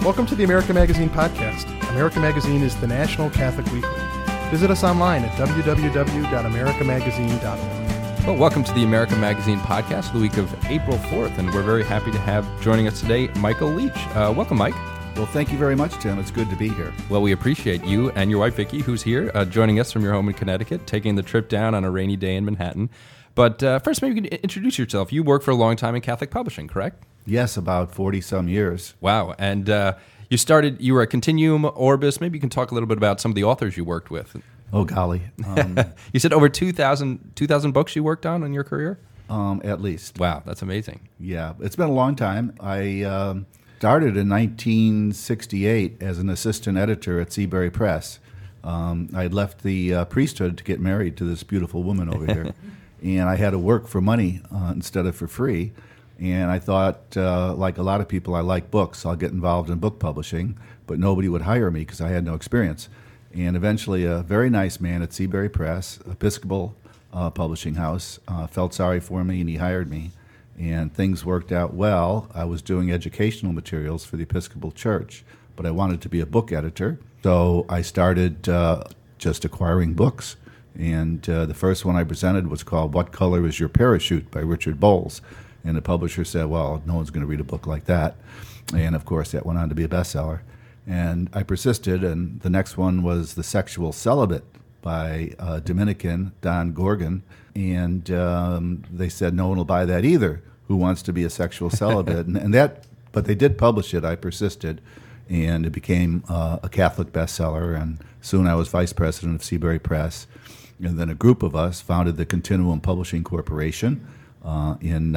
Welcome to the America Magazine podcast. America Magazine is the national Catholic weekly. Visit us online at www.americamagazine.org. Well, welcome to the America Magazine podcast, the week of April 4th, and we're very happy to have joining us today Michael Leach. Welcome, Mike. Well, thank you very much, Tim. It's good to be here. Well, we appreciate you and your wife, Vicki, who's here, joining us from your home in Connecticut, taking the trip down on a rainy day in Manhattan. But first, maybe you can introduce yourself. You worked for a long time in Catholic publishing, correct? Yes, about 40-some years. Wow. And you were at Continuum, Orbis. Maybe you can talk a little bit about some of the authors you worked with. Oh, golly. You said over 2,000 books you worked on in your career? At least. Wow, that's amazing. Yeah, it's been a long time. I started in 1968 as an assistant editor at Seabury Press. I had left the priesthood to get married to this beautiful woman over here, and I had to work for money instead of for free. And I thought, like a lot of people, I like books. I'll get involved in book publishing, but nobody would hire me because I had no experience. And eventually, a very nice man at Seabury Press, Episcopal publishing house, felt sorry for me, and he hired me. And things worked out well. I was doing educational materials for the Episcopal Church, but I wanted to be a book editor. So I started just acquiring books. And the first one I presented was called What Color is Your Parachute by Richard Bowles. And the publisher said, well, no one's going to read a book like that. And, of course, that went on to be a bestseller. And I persisted, and the next one was The Sexual Celibate by Dominican Don Gorgon. And they said, no one will buy that either. Who wants to be a sexual celibate? But they did publish it. I persisted, and it became a Catholic bestseller. And soon I was vice president of Seabury Press. And then a group of us founded the Continuum Publishing Corporation. In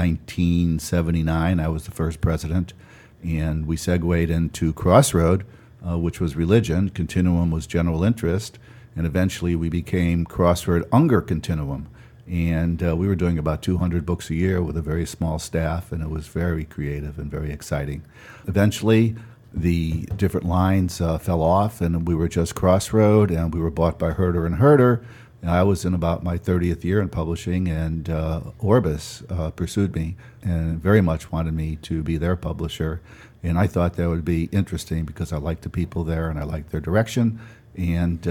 1979, I was the first president, and we segued into Crossroad, which was religion. Continuum was general interest, and eventually we became Crossroad Unger Continuum. And we were doing about 200 books a year with a very small staff, and it was very creative and very exciting. Eventually, the different lines fell off, and we were just Crossroad, and we were bought by Herder and Herder. I was in about my 30th year in publishing, and Orbis pursued me and very much wanted me to be their publisher. And I thought that would be interesting because I liked the people there and I liked their direction. And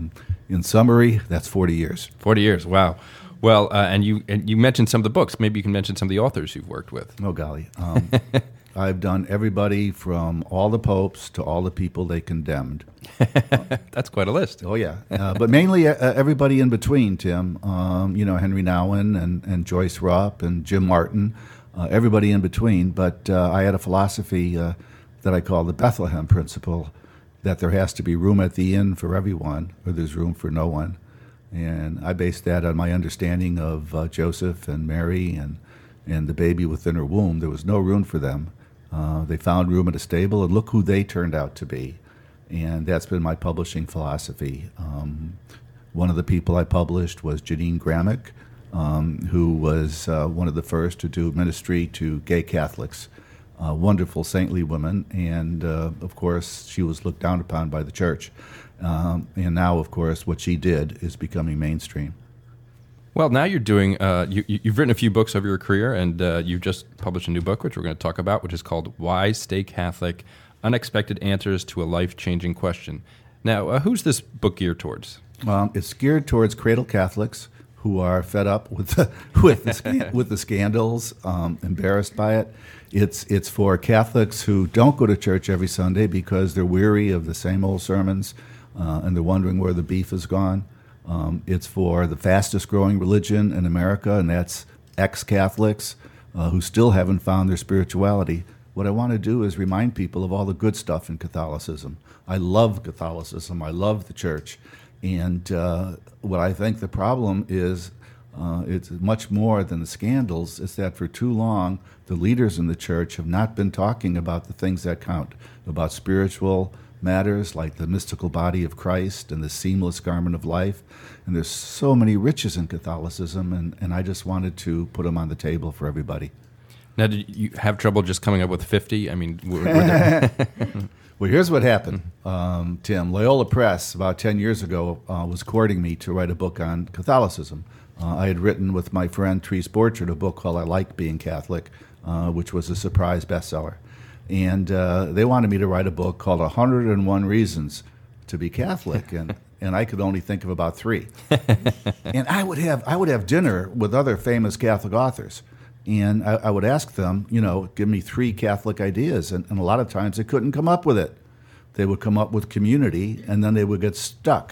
in summary, that's 40 years. 40 years, wow. Well, and you mentioned some of the books. Maybe you can mention some of the authors you've worked with. Oh, golly. I've done everybody from all the popes to all the people they condemned. That's quite a list. Oh, yeah. But mainly everybody in between, Tim. Henry Nouwen and Joyce Rupp and Jim Martin, everybody in between. But I had a philosophy that I call the Bethlehem principle, that there has to be room at the inn for everyone, or there's room for no one. And I based that on my understanding of Joseph and Mary and the baby within her womb. There was no room for them. They found room at a stable, and look who they turned out to be. And that's been my publishing philosophy. One of the people I published was Janine Gramick, who was one of the first to do ministry to gay Catholics. Wonderful, saintly woman, and of course, she was looked down upon by the church. And now, of course, what she did is becoming mainstream. Well, now you're doing, you've written a few books over your career, and you've just published a new book, which we're going to talk about, which is called Why Stay Catholic? Unexpected Answers to a Life-Changing Question. Now, who's this book geared towards? It's geared towards cradle Catholics who are fed up with the scandals, embarrassed by it. It's for Catholics who don't go to church every Sunday because they're weary of the same old sermons, and they're wondering where the beef has gone. It's for the fastest growing religion in America, and that's ex-Catholics who still haven't found their spirituality. What I want to do is remind people of all the good stuff in Catholicism. I love Catholicism. I love the church. And what I think the problem is, it's much more than the scandals. It's that for too long, the leaders in the church have not been talking about the things that count, about spiritual matters like the mystical body of Christ and the seamless garment of life. And there's so many riches in Catholicism, and I just wanted to put them on the table for everybody. Now, did you have trouble just coming up with 50? I mean, Well, here's what happened, Tim. Loyola Press, about 10 years ago, was courting me to write a book on Catholicism. I had written with my friend Therese Borchert a book called I Like Being Catholic, which was a surprise bestseller. And they wanted me to write a book called 101 Reasons to be Catholic, and I could only think of about 3. And I would have dinner with other famous Catholic authors, and I would ask them, give me 3 Catholic ideas, and a lot of times they couldn't come up with it. They would come up with community, and then they would get stuck.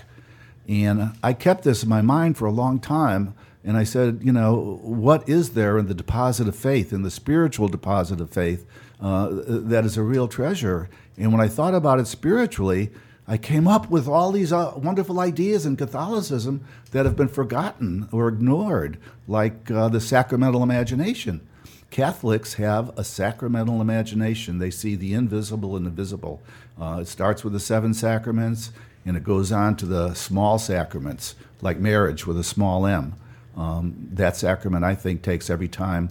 And I kept this in my mind for a long time, and I said, what is there in the deposit of faith, in the spiritual deposit of faith, that is a real treasure? And when I thought about it spiritually, I came up with all these wonderful ideas in Catholicism that have been forgotten or ignored, like the sacramental imagination. Catholics have a sacramental imagination. They see the invisible and the visible. It starts with the 7 sacraments, and it goes on to the small sacraments, like marriage with a small m. That sacrament, I think, takes every time,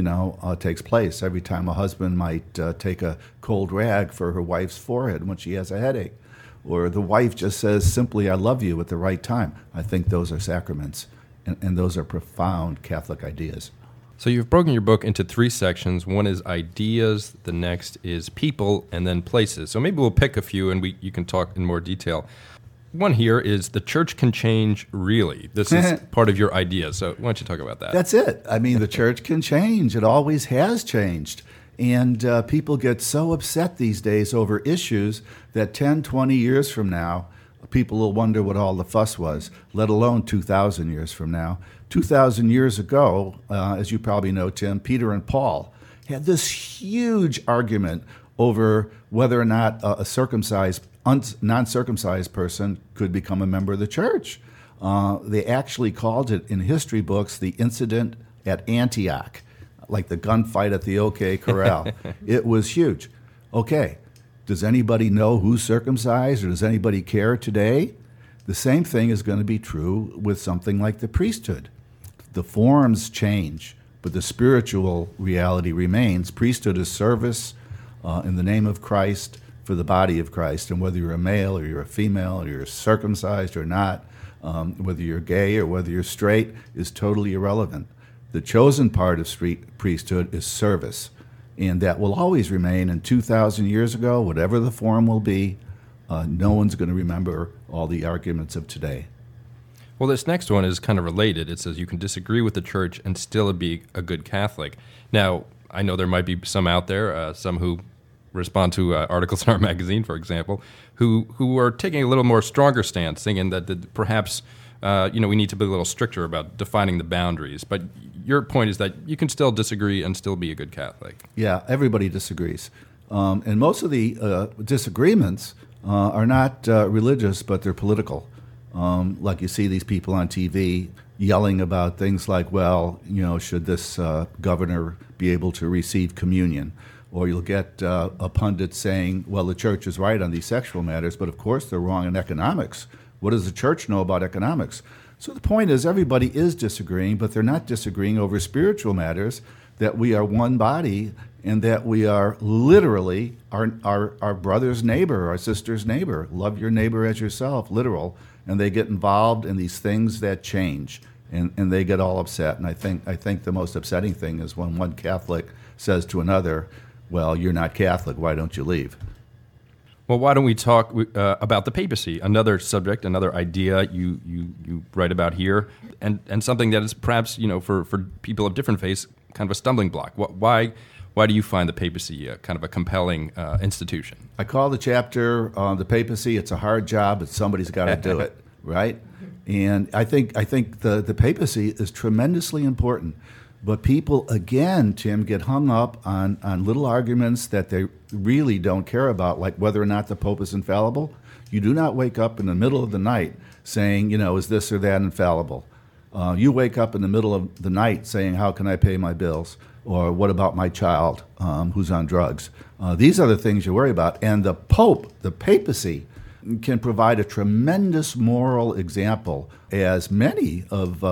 takes place. Every time a husband might take a cold rag for her wife's forehead when she has a headache. Or the wife just says simply, I love you at the right time. I think those are sacraments, and those are profound Catholic ideas. So you've broken your book into 3 sections. One is ideas, the next is people, and then places. So maybe we'll pick a few and you can talk in more detail. One here is the church can change, really. This is part of your idea, so why don't you talk about that? That's it. I mean, the church can change. It always has changed. And people get so upset these days over issues that 10, 20 years from now, people will wonder what all the fuss was, let alone 2,000 years from now. 2,000 years ago, as you probably know, Tim, Peter and Paul had this huge argument over whether or not a circumcised, non-circumcised person could become a member of the church. They actually called it in history books the incident at Antioch, like the gunfight at the OK Corral. It was huge. Okay, does anybody know who's circumcised, or does anybody care today? The same thing is going to be true with something like the priesthood. The forms change, but the spiritual reality remains. Priesthood is service in the name of Christ for the body of Christ. And whether you're a male or you're a female or you're circumcised or not, whether you're gay or whether you're straight, is totally irrelevant. The chosen part of priesthood is service, and that will always remain. And 2,000 years ago, whatever the form will be, no one's going to remember all the arguments of today. Well, this next one is kind of related. It says you can disagree with the church and still be a good Catholic. Now, I know there might be some out there, some who respond to articles in our magazine, for example, who are taking a little more stronger stance, thinking that perhaps we need to be a little stricter about defining the boundaries. But your point is that you can still disagree and still be a good Catholic. Yeah, everybody disagrees. And most of the disagreements are not religious, but they're political. Like you see these people on TV yelling about things like, should this governor be able to receive communion? Or you'll get a pundit saying, well, the church is right on these sexual matters, but of course they're wrong in economics. What does the church know about economics? So the point is, everybody is disagreeing, but they're not disagreeing over spiritual matters, that we are one body and that we are literally our brother's neighbor, our sister's neighbor. Love your neighbor as yourself, literal. And they get involved in these things that change, and they get all upset. And I think the most upsetting thing is when one Catholic says to another, well, you're not Catholic, why don't you leave? Well, why don't we talk about the papacy, another subject, another idea you write about here, and something that is perhaps, for people of different faiths, kind of a stumbling block. Why do you find the papacy kind of a compelling institution? I call the chapter the papacy. It's a hard job, but somebody's got to do it, right? And I think the papacy is tremendously important. But people, again, Tim, get hung up on little arguments that they really don't care about, like whether or not the Pope is infallible. You do not wake up in the middle of the night saying, is this or that infallible? You wake up in the middle of the night saying, how can I pay my bills? Or what about my child who's on drugs? These are the things you worry about. And the Pope, the papacy, can provide a tremendous moral example, as many of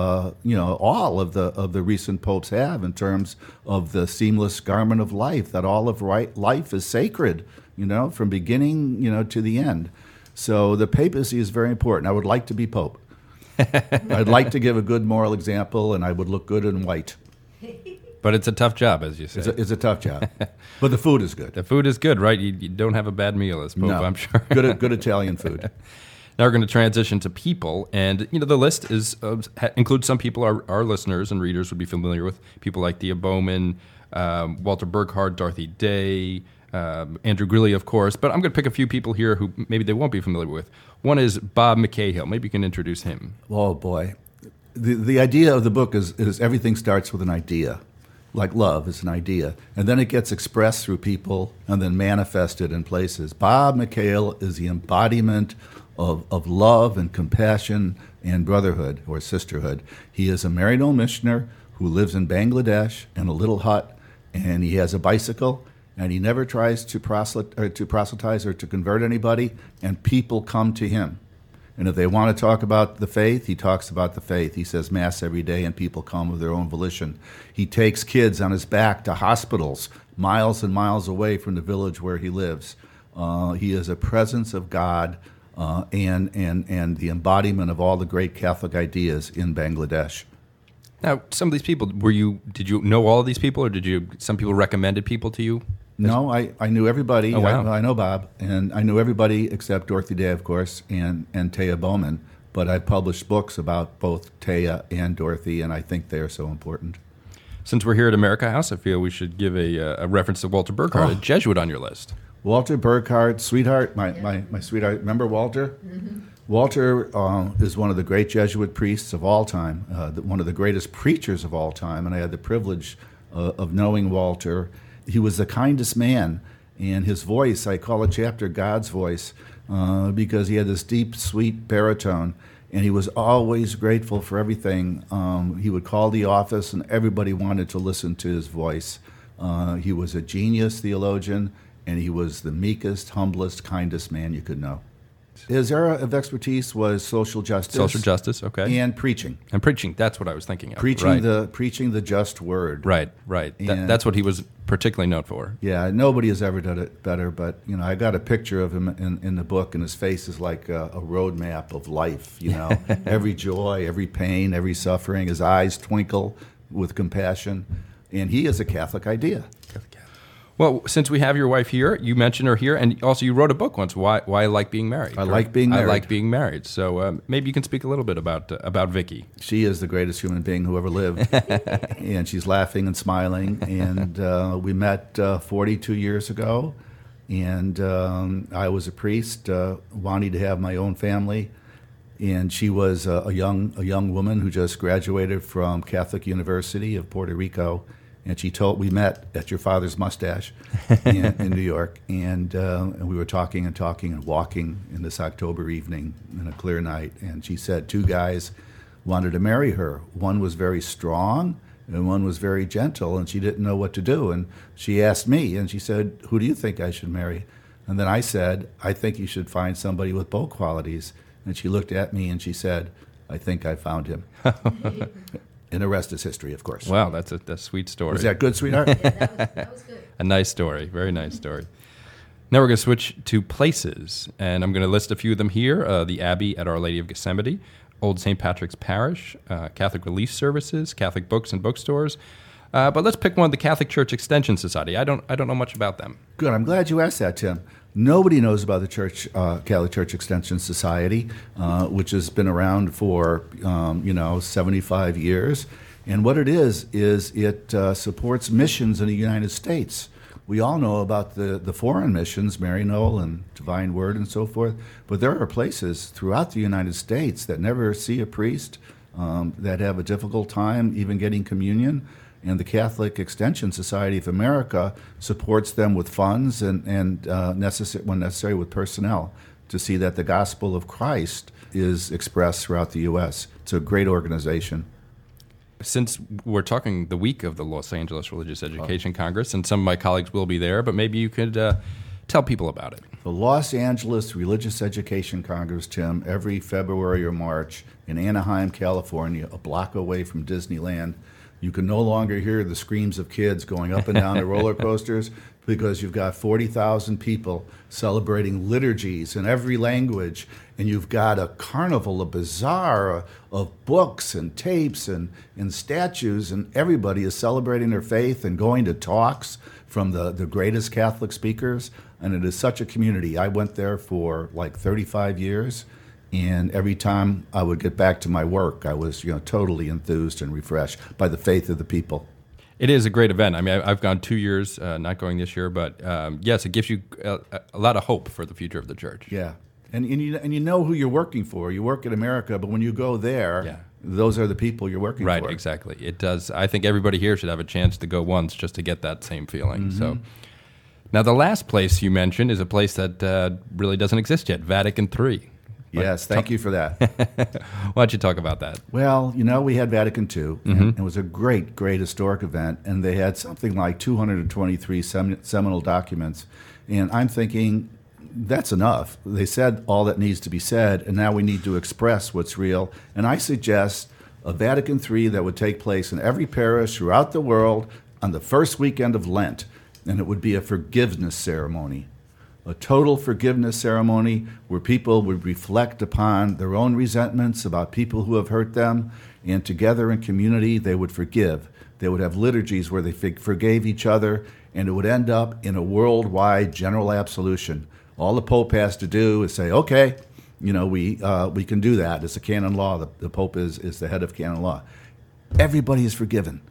all of the recent popes have, in terms of the seamless garment of life, that all of life is sacred, from beginning to the end. So the papacy is very important. I would like to be Pope. I'd like to give a good moral example, and I would look good in white. But it's a tough job, as you say. It's a tough job. But the food is good. The food is good, right? You don't have a bad meal as Pope, No. I'm sure. Good Italian food. Now we're going to transition to people, and the list includes some people our listeners and readers would be familiar with. People like Thea Bowman, Walter Burghardt, Dorothy Day, Andrew Greeley, of course. But I'm going to pick a few people here who maybe they won't be familiar with. One is Bob McCahill. Maybe you can introduce him. Oh boy, the idea of the book is everything starts with an idea. Like love is an idea, and then it gets expressed through people and then manifested in places. Bob McHale is the embodiment of love and compassion and brotherhood or sisterhood. He is a married old missioner who lives in Bangladesh in a little hut, and he has a bicycle, and he never tries to proselytize or to convert anybody, and people come to him. And if they want to talk about the faith, he talks about the faith. He says Mass every day, and people come of their own volition. He takes kids on his back to hospitals miles and miles away from the village where he lives. He is a presence of God and the embodiment of all the great Catholic ideas in Bangladesh. Now, some of these people, did you know all of these people, or some people recommended people to you? No, I knew everybody. Oh, wow. I know Bob, and I knew everybody except Dorothy Day, of course, and Thea Bowman. But I published books about both Thea and Dorothy, and I think they are so important. Since we're here at America House, I feel we should give a reference to Walter Burghardt, a Jesuit on your list. Walter Burghardt, sweetheart, my sweetheart. Remember Walter? Mm-hmm. Walter is one of the great Jesuit priests of all time, one of the greatest preachers of all time, and I had the privilege of knowing Walter. He was the kindest man, and his voice, I call a chapter God's voice, because he had this deep, sweet baritone, and he was always grateful for everything. He would call the office, and everybody wanted to listen to his voice. He was a genius theologian, and he was the meekest, humblest, kindest man you could know. His area of expertise was social justice. Social justice, okay. And preaching. And preaching, that's what I was thinking of. Preaching the just word. Right. That's what he was particularly known for. Yeah, nobody has ever done it better, but I got a picture of him in the book, and his face is like a road map of life, every joy, every pain, every suffering. His eyes twinkle with compassion, and he is a Catholic idea. Well, since we have your wife here, you mentioned her here, and also you wrote a book once, Why I Like Being Married. I like being married. So maybe you can speak a little bit about Vicky. She is the greatest human being who ever lived, and she's laughing and smiling. And we met 42 years ago, and I was a priest wanting to have my own family, and she was a young woman who just graduated from Catholic University of Puerto Rico. And we met at your father's mustache in New York, and we were talking and walking in this October evening in a clear night. And she said 2 guys wanted to marry her. One was very strong, and one was very gentle, and she didn't know what to do. And she asked me, and she said, "Who do you think I should marry?" And then I said, "I think you should find somebody with both qualities." And she looked at me and she said, "I think I found him." And the rest is history, of course. Wow, that's a sweet story. Was that good, sweetheart? Yeah, that was good. A nice story, very nice story. Now we're going to switch to places, and I'm going to list a few of them here. The Abbey at Our Lady of Gethsemane, Old St. Patrick's Parish, Catholic Relief Services, Catholic books and bookstores. But let's pick one, the Catholic Church Extension Society. I don't know much about them. Good. I'm glad you asked that, Tim. Nobody knows about the Catholic Church Extension Society, which has been around for 75 years. And what it is it supports missions in the United States. We all know about the foreign missions, Maryknoll and Divine Word and so forth, but there are places throughout the United States that never see a priest, that have a difficult time even getting communion. And the Catholic Extension Society of America supports them with funds and when necessary with personnel to see that the gospel of Christ is expressed throughout the U.S. It's a great organization. Since we're talking the week of the Los Angeles Religious Education Congress, and some of my colleagues will be there, but maybe you could tell people about it. The Los Angeles Religious Education Congress, Tim, every February or March in Anaheim, California, a block away from Disneyland. You can no longer hear the screams of kids going up and down the roller coasters. because you've got 40,000 people celebrating liturgies in every language, and you've got a carnival, a bazaar of books and tapes and statues, and everybody is celebrating their faith and going to talks from the greatest Catholic speakers, and it is such a community. I went there for like 35 years, and every time I would get back to my work, I was totally enthused and refreshed by the faith of the people. It is a great event. I mean, I've gone 2 years, not going this year, but yes, it gives you a lot of hope for the future of the church. Yeah, and you know who you're working for. You work in America, but when you go there, those are the people you're working for. Right, exactly. It does. I think everybody here should have a chance to go once just to get that same feeling. Mm-hmm. So, now the last place you mentioned is a place that really doesn't exist yet, Vatican III. Yes, thank you for that. Why don't you talk about that? Well, we had Vatican II, and it was a great, great historic event, and they had something like 223 seminal documents, and I'm thinking, that's enough. They said all that needs to be said, and now we need to express what's real, and I suggest a Vatican III that would take place in every parish throughout the world on the first weekend of Lent, and it would be a forgiveness ceremony. A total forgiveness ceremony where people would reflect upon their own resentments about people who have hurt them, and together in community they would forgive. They would have liturgies where they forgave each other, and it would end up in a worldwide general absolution. All the Pope has to do is say, okay, we can do that. It's a canon law. The Pope is the head of canon law. Everybody is forgiven.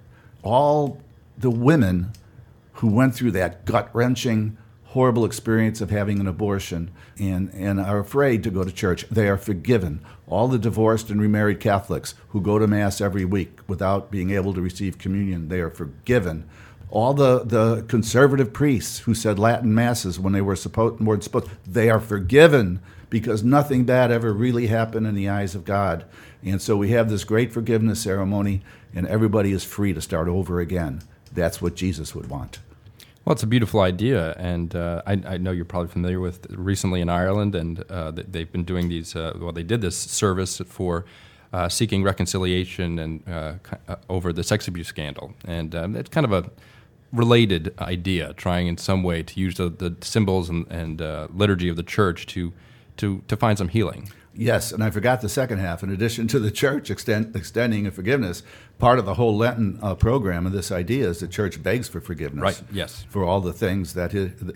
All the women who went through that gut-wrenching, horrible experience of having an abortion and are afraid to go to church, they are forgiven. All the divorced and remarried Catholics who go to Mass every week without being able to receive communion, they are forgiven. All the conservative priests who said Latin Masses when they weren't supposed, they are forgiven because nothing bad ever really happened in the eyes of God. And so we have this great forgiveness ceremony, and everybody is free to start over again. That's what Jesus would want. Well, it's a beautiful idea, and I know you're probably familiar with recently in Ireland, and they've been doing these, they did this service for seeking reconciliation and over the sex abuse scandal, and it's kind of a related idea, trying in some way to use the symbols and liturgy of the church to find some healing. Yes, and I forgot the second half. In addition to the church extending a forgiveness, part of the whole Lenten program of this idea is the church begs for forgiveness. Right. Yes. For all the things that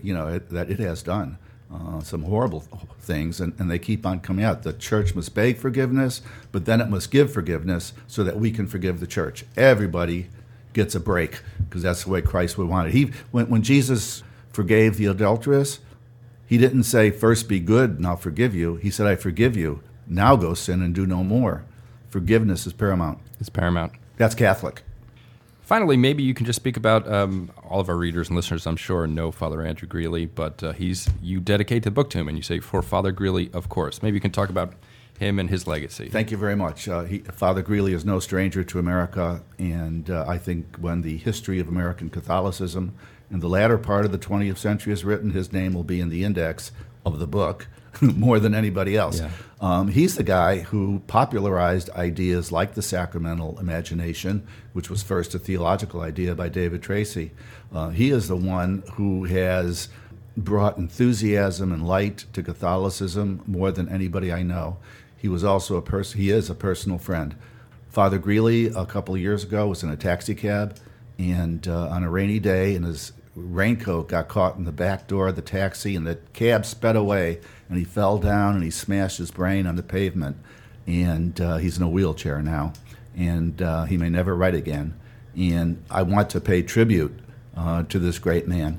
it has done, some horrible things, and they keep on coming out. The church must beg forgiveness, but then it must give forgiveness so that we can forgive the church. Everybody gets a break because that's the way Christ would want it. When Jesus forgave the adulteress, he didn't say, first be good and I'll forgive you. He said, I forgive you. Now go sin and do no more. Forgiveness is paramount. It's paramount. That's Catholic. Finally, maybe you can just speak about all of our readers and listeners, I'm sure, know Father Andrew Greeley, but you dedicate the book to him, and you say, for Father Greeley, of course. Maybe you can talk about him and his legacy. Thank you very much. Father Greeley is no stranger to America, and I think when the history of American Catholicism in the latter part of the 20th century is written, his name will be in the index of the book more than anybody else. Yeah. He's the guy who popularized ideas like the sacramental imagination, which was first a theological idea by David Tracy. He is the one who has brought enthusiasm and light to Catholicism more than anybody I know. He was also he is a personal friend. Father Greeley, a couple of years ago, was in a taxi cab, and on a rainy day, and his raincoat got caught in the back door of the taxi, and the cab sped away, and he fell down and he smashed his brain on the pavement, and he's in a wheelchair now, and he may never write again. And I want to pay tribute to this great man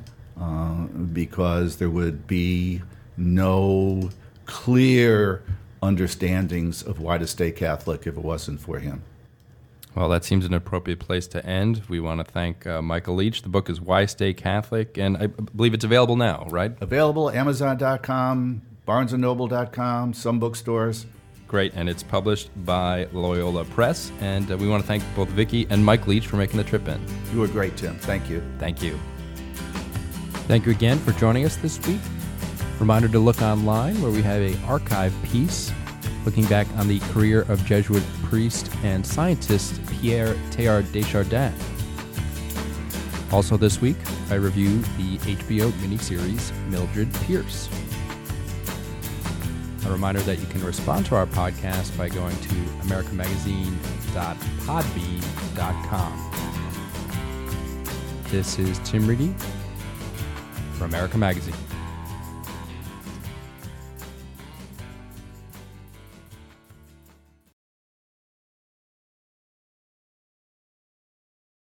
because there would be no clear understandings of why to stay Catholic if it wasn't for him. Well, that seems an appropriate place to end. We want to thank Michael Leach. The book is Why Stay Catholic, and I believe it's available now, right? Available, Amazon.com, BarnesandNoble.com, some bookstores. Great, and it's published by Loyola Press, and we want to thank both Vicki and Mike Leach for making the trip in. You were great, Tim. Thank you. Thank you. Thank you again for joining us this week. Reminder to look online where we have an archive piece looking back on the career of Jesuit priest and scientist Pierre Teilhard de Chardin. Also this week, I review the HBO miniseries Mildred Pierce. A reminder that you can respond to our podcast by going to americamagazine.podbean.com. This is Tim Reedy for America Magazine.